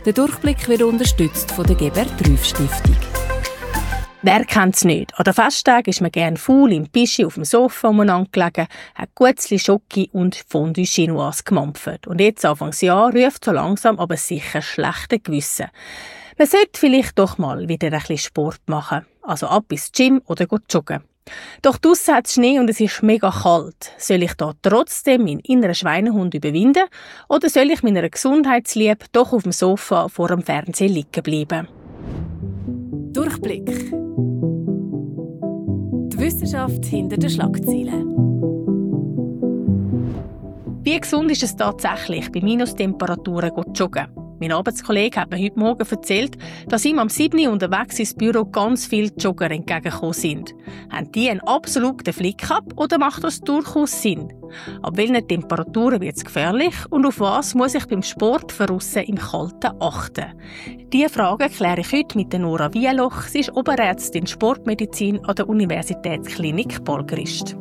Der Durchblick wird unterstützt von der Geber-Prüf-Stiftung. Wer kennt es nicht? An den Festtagen ist man gerne faul im Pischi auf dem Sofa umeinander gelegen, hat Guetzli, Schoki und Fondue Chinoise gemampft. Und jetzt, Anfangsjahr, ruft so langsam aber sicher schlechte Gewissen. Man sollte vielleicht doch mal wieder ein bisschen Sport machen. Also ab ins Gym oder joggen. Doch draussen hat es Schnee und es ist mega kalt. Soll ich da trotzdem meinen inneren Schweinehund überwinden? Oder soll ich meiner Gesundheitsliebe doch auf dem Sofa vor dem Fernsehen liegen bleiben? Durchblick. Die Wissenschaft hinter den Schlagzeilen. Wie gesund ist es tatsächlich, bei Minustemperaturen zu joggen? Mein Arbeitskollege hat mir heute Morgen erzählt, dass ihm am 7. Uhr unterwegs ins Büro ganz viele Jogger entgegengekommen sind. Haben die einen absoluten Flick ab oder macht das durchaus Sinn? Ab welchen Temperaturen wird es gefährlich und auf was muss ich beim Sport draussen im Kalten achten? Diese Frage kläre ich heute mit Nora Wieloch. Sie ist Oberärztin Sportmedizin an der Universitätsklinik Bolgrist.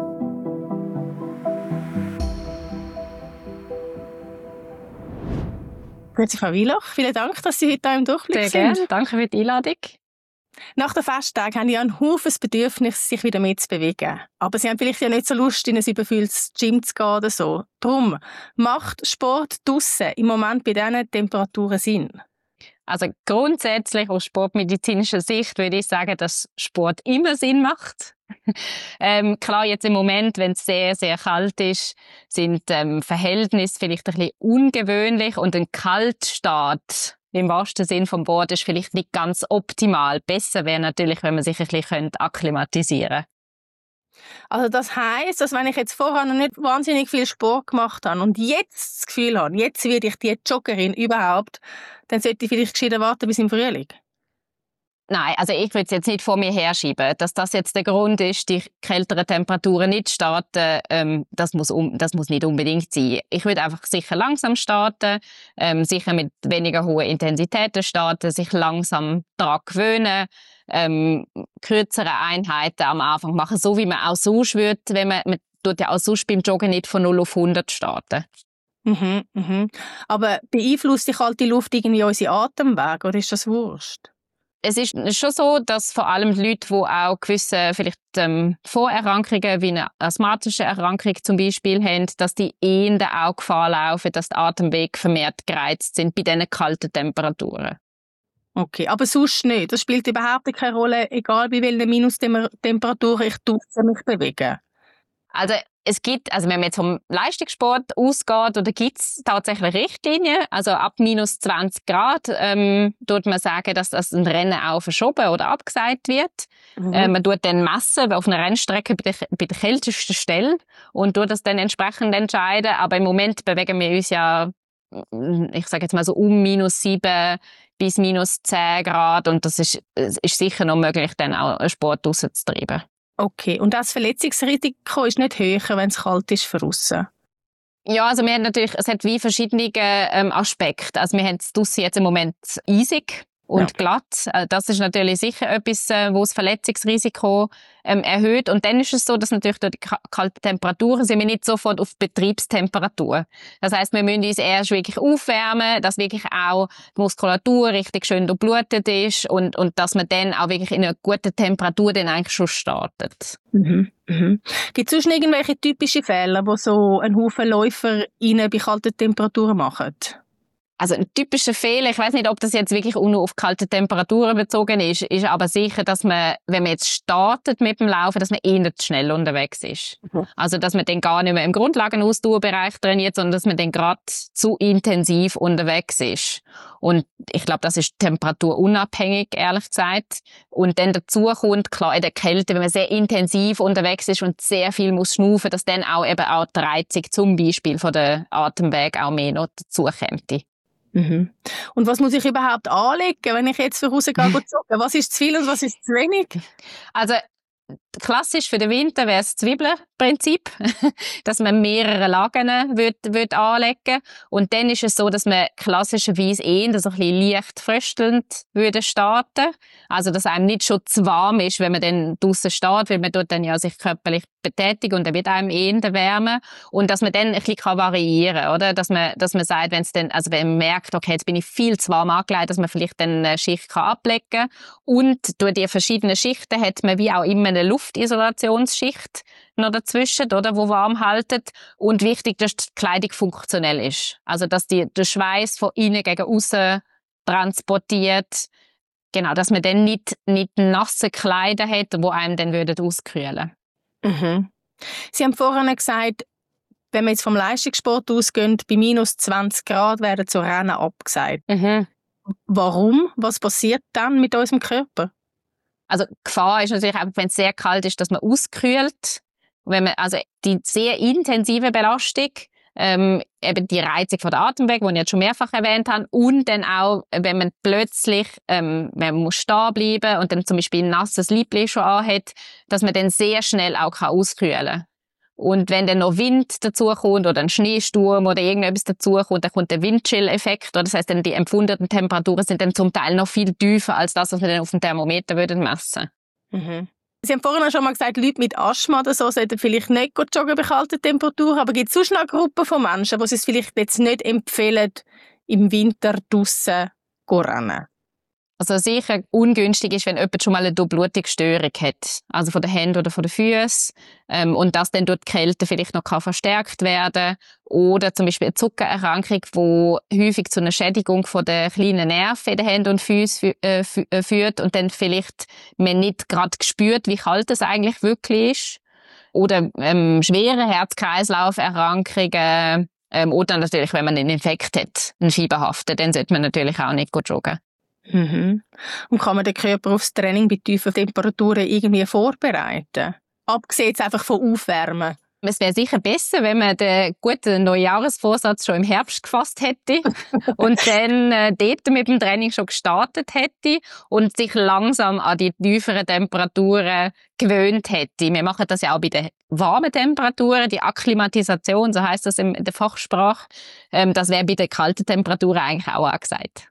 Grüezi, Frau Wieloch. Vielen Dank, dass Sie heute hier im Durchblick sind. Sehr gerne. Danke für die Einladung. Nach den Festtagen haben ja ein Haufen Bedürfnis, sich wieder mehr zu bewegen. Aber Sie haben vielleicht ja nicht so Lust, in ein überfülltes Gym zu gehen oder so. Darum, macht Sport draussen im Moment bei diesen Temperaturen Sinn? Also grundsätzlich aus sportmedizinischer Sicht würde ich sagen, dass Sport immer Sinn macht. Klar, jetzt im Moment, wenn es sehr, sehr kalt ist, sind Verhältnisse vielleicht ein bisschen ungewöhnlich und ein Kaltstart im wahrsten Sinn vom Wort ist vielleicht nicht ganz optimal. Besser wäre natürlich, wenn man sich ein bisschen akklimatisieren könnte. Also das heisst, dass wenn ich jetzt vorher noch nicht wahnsinnig viel Sport gemacht habe und jetzt das Gefühl habe, jetzt werde ich die Joggerin überhaupt, dann sollte ich vielleicht gescheiter warten bis im Frühling. Nein, also ich würde es jetzt nicht vor mir herschieben. Dass das jetzt der Grund ist, die kälteren Temperaturen nicht starten, das muss nicht unbedingt sein. Ich würde einfach sicher langsam starten, sicher mit weniger hohen Intensitäten starten, sich langsam daran gewöhnen, kürzere Einheiten am Anfang machen, so wie man auch sonst würde, wenn man tut ja auch sonst beim Joggen nicht von 0 auf 100 starten. Aber beeinflusst die kalte Luft irgendwie unsere Atemwege, oder ist das wurscht? Es ist schon so, dass vor allem Leute, die auch gewisse vielleicht Vorerkrankungen wie eine asthmatische Erkrankung zum Beispiel haben, dass die eher auch Gefahr laufen, dass die Atemwege vermehrt gereizt sind bei diesen kalten Temperaturen. Okay, aber sonst nicht. Das spielt überhaupt keine Rolle, egal bei welchen Minustemperaturen ich draussen mich bewege. Also wenn man jetzt vom Leistungssport ausgeht, oder gibt es tatsächlich Richtlinien, also ab minus 20 Grad, tut man sagen, dass das ein Rennen auch verschoben oder abgesagt wird. Man tut dann messen auf einer Rennstrecke bei der kältesten Stelle und tut das dann entsprechend entscheiden. Aber im Moment bewegen wir uns ja, ich sage jetzt mal so um minus 7 bis minus 10 Grad und das ist sicher noch möglich, dann auch einen Sport rauszutreiben. Okay, und das Verletzungsrisiko ist nicht höher, wenn es kalt ist für draussen? Ja, also es hat wie verschiedene Aspekte. Also wir haben es draussen jetzt im Moment eisig und glatt. Das ist natürlich sicher etwas, wo das Verletzungsrisiko erhöht. Und dann ist es so, dass natürlich durch die kalten Temperaturen sind wir nicht sofort auf Betriebstemperatur. Das heisst, wir müssen uns erst wirklich aufwärmen, dass wirklich auch die Muskulatur richtig schön durchblutet ist und dass man dann auch wirklich in einer guten Temperatur dann eigentlich schon startet. Gibt es sonst irgendwelche typischen Fehler, die so ein Haufen Läufer bei kalten Temperaturen machen? Also ein typischer Fehler, ich weiß nicht, ob das jetzt wirklich nur auf kalte Temperaturen bezogen ist aber sicher, dass man, wenn man jetzt startet mit dem Laufen, dass man eher zu schnell unterwegs ist. Also dass man dann gar nicht mehr im Grundlagenausdauerbereich trainiert, sondern dass man dann gerade zu intensiv unterwegs ist. Und ich glaube, das ist temperaturunabhängig, ehrlich gesagt. Und dann dazu kommt, klar, in der Kälte, wenn man sehr intensiv unterwegs ist und sehr viel muss schnaufen, dass dann auch eben auch die Reizung zum Beispiel von der Atemweg auch mehr noch dazu kommt. Und was muss ich überhaupt anlegen, wenn ich jetzt rausgehe joggen? Was ist zu viel und was ist zu wenig? Also klassisch für den Winter wäre es Zwiebeln Prinzip, dass man mehrere Lagen wird anlegen. Und dann ist es so, dass man klassischerweise eher so ein bisschen leicht fröstelnd würde starten. Also, dass einem nicht schon zu warm ist, wenn man dann draussen steht, weil man dort dann ja sich körperlich betätigt und dann wird einem eher wärmer. Und dass man dann ein bisschen variieren kann, oder? Dass man sagt, wenn es dann, also wenn man merkt, okay, jetzt bin ich viel zu warm angelegt, dass man vielleicht dann eine Schicht ablegen kann. Und durch die verschiedenen Schichten hat man wie auch immer eine Luftisolationsschicht noch dazwischen, oder, wo warm haltet. Und wichtig, dass die Kleidung funktionell ist. Also, dass der Schweiß von innen gegen außen transportiert. Genau, dass man dann nicht nasse Kleider hat, die einem dann auskühlen würden. Sie haben vorhin gesagt, wenn wir jetzt vom Leistungssport ausgehen, bei minus 20 Grad werden so Rennen abgesagt. Warum? Was passiert dann mit unserem Körper? Also die Gefahr ist natürlich auch, wenn es sehr kalt ist, dass man auskühlt. Wenn man, also die sehr intensive Belastung, eben die Reizung von der Atemweg, die ich jetzt schon mehrfach erwähnt habe, und dann auch, wenn man plötzlich, man muss stehen bleiben und dann zum Beispiel ein nasses Liebli schon anhat, dass man dann sehr schnell auch auskühlen kann. Und wenn dann noch Wind dazukommt oder ein Schneesturm oder irgendetwas dazukommt, dann kommt der Windchill-Effekt. Das heisst, dann die empfundenen Temperaturen sind dann zum Teil noch viel tiefer als das, was wir dann auf dem Thermometer messen würden. Sie haben vorhin schon mal gesagt, Leute mit Asthma oder so sollten vielleicht nicht joggen bei kalten Temperaturen, aber gibt es sonst noch eine Gruppe von Menschen, die es vielleicht jetzt nicht empfehlen, im Winter draussen zu rennen? Also sicher ungünstig ist, wenn jemand schon mal eine Durchblutungsstörung hat, also von den Händen oder von den Füßen, und das dann durch die Kälte vielleicht noch verstärkt werden, oder zum Beispiel eine Zuckererkrankung, die häufig zu einer Schädigung von den kleinen Nerven in den Händen und Füßen führt und dann vielleicht man nicht gerade spürt, wie kalt es eigentlich wirklich ist, oder schwere Herz-Kreislauf-Erkrankungen, oder natürlich, wenn man einen Infekt hat, einen fieberhaften, dann sollte man natürlich auch nicht joggen. Und kann man den Körper aufs Training bei tiefen Temperaturen irgendwie vorbereiten? Abgesehen jetzt einfach von Aufwärmen. Es wäre sicher besser, wenn man den guten Neujahresvorsatz schon im Herbst gefasst hätte und dann dort mit dem Training schon gestartet hätte und sich langsam an die tieferen Temperaturen gewöhnt hätte. Wir machen das ja auch bei den warmen Temperaturen, die Akklimatisation, so heisst das in der Fachsprache. Das wäre bei den kalten Temperaturen eigentlich auch angesagt.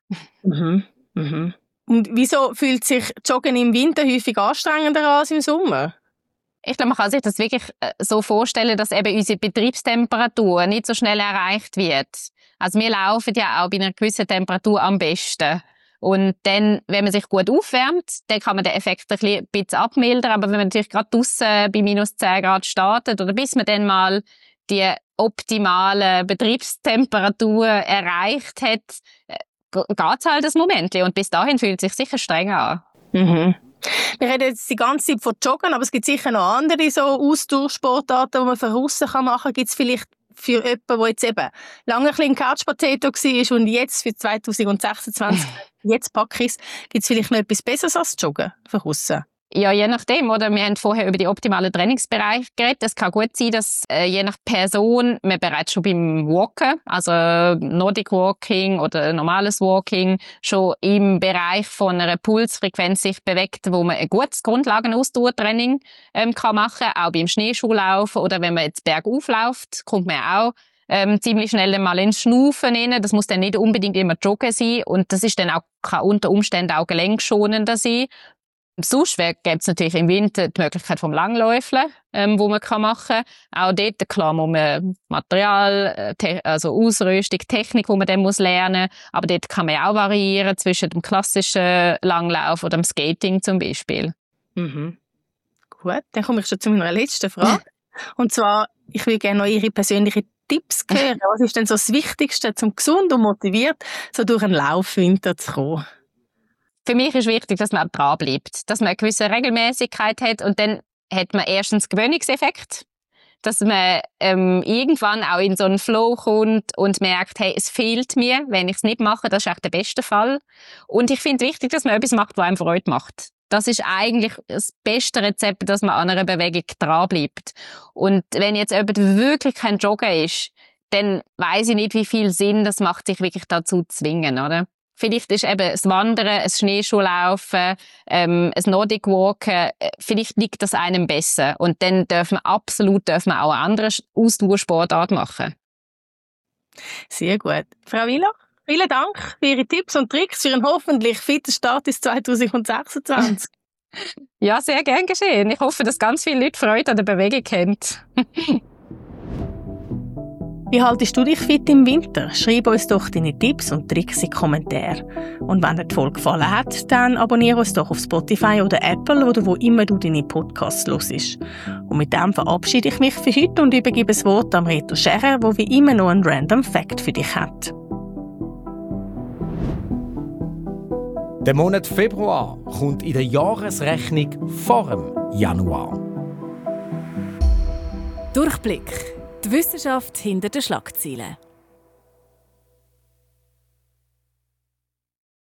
Und wieso fühlt sich Joggen im Winter häufig anstrengender an als im Sommer? Ich glaube, man kann sich das wirklich so vorstellen, dass eben unsere Betriebstemperatur nicht so schnell erreicht wird. Also wir laufen ja auch bei einer gewissen Temperatur am besten. Und dann, wenn man sich gut aufwärmt, dann kann man den Effekt ein bisschen abmildern. Aber wenn man natürlich gerade draussen bei minus 10 Grad startet oder bis man dann mal die optimale Betriebstemperatur erreicht hat, geht's halt ein Moment. Und bis dahin fühlt es sich sicher streng an. Wir reden jetzt die ganze Zeit von Joggen, aber es gibt sicher noch andere so Ausdauersportarten, die man von aussen machen kann. Gibt es vielleicht für jemanden, der jetzt eben lange ein bisschen Couch Potato war und jetzt für 2026, jetzt packe ich es, gibt es vielleicht noch etwas Besseres als Joggen von aussen? Ja, je nachdem, oder? Wir haben vorher über die optimalen Trainingsbereiche geredet. Es kann gut sein, dass je nach Person man bereits schon beim Walken, also Nordic Walking oder normales Walking, schon im Bereich von einer Pulsfrequenz sich bewegt, wo man ein gutes Grundlagenausdauertraining kann machen, auch beim Schneeschuhlaufen oder wenn man jetzt bergauf läuft, kommt man auch ziemlich schnell mal ins Schnaufen rein. Das muss dann nicht unbedingt immer Joggen sein und das ist dann auch, kann unter Umständen auch gelenkschonender sein. Sonst gibt es natürlich im Winter die Möglichkeit vom Langläufeln, wo man machen kann. Auch dort, klar, muss man Material, also Ausrüstung, Technik, die man dann lernen muss. Aber dort kann man auch variieren zwischen dem klassischen Langlauf oder dem Skating zum Beispiel. Gut, dann komme ich schon zu meiner letzten Frage. Und zwar, ich will gerne noch Ihre persönlichen Tipps hören. Was ist denn so das Wichtigste, um gesund und motiviert so durch einen Laufwinter zu kommen? Für mich ist wichtig, dass man dran bleibt, dass man eine gewisse Regelmäßigkeit hat und dann hat man erstens Gewöhnungseffekt, dass man irgendwann auch in so einen Flow kommt und merkt, hey, es fehlt mir, wenn ich es nicht mache, das ist echt der beste Fall. Und ich finde wichtig, dass man etwas macht, was einem Freude macht. Das ist eigentlich das beste Rezept, dass man an einer Bewegung dran bleibt. Und wenn jetzt jemand wirklich kein Jogger ist, dann weiss ich nicht, wie viel Sinn das macht, sich wirklich dazu zu zwingen, oder? Vielleicht ist eben das Wandern, ein Schneeschuhlaufen, ein Nordic Walken, vielleicht liegt das einem besser. Und dann dürfen wir auch eine andere Ausdauersportart machen. Sehr gut. Frau Willer, vielen Dank für Ihre Tipps und Tricks für einen hoffentlich fitten Start ins 2026. Ja, sehr gern geschehen. Ich hoffe, dass ganz viele Leute Freude an der Bewegung haben. Wie haltest du dich fit im Winter? Schreib uns doch deine Tipps und Tricks in die Kommentare. Und wenn dir die Folge gefallen hat, dann abonniere uns doch auf Spotify oder Apple oder wo immer du deine Podcasts hörst. Und mit dem verabschiede ich mich für heute und übergebe das Wort an Reto Scherer, der wie immer noch einen Random Fact für dich hat. Der Monat Februar kommt in der Jahresrechnung vor dem Januar. Durchblick. Die Wissenschaft hinter den Schlagzeilen.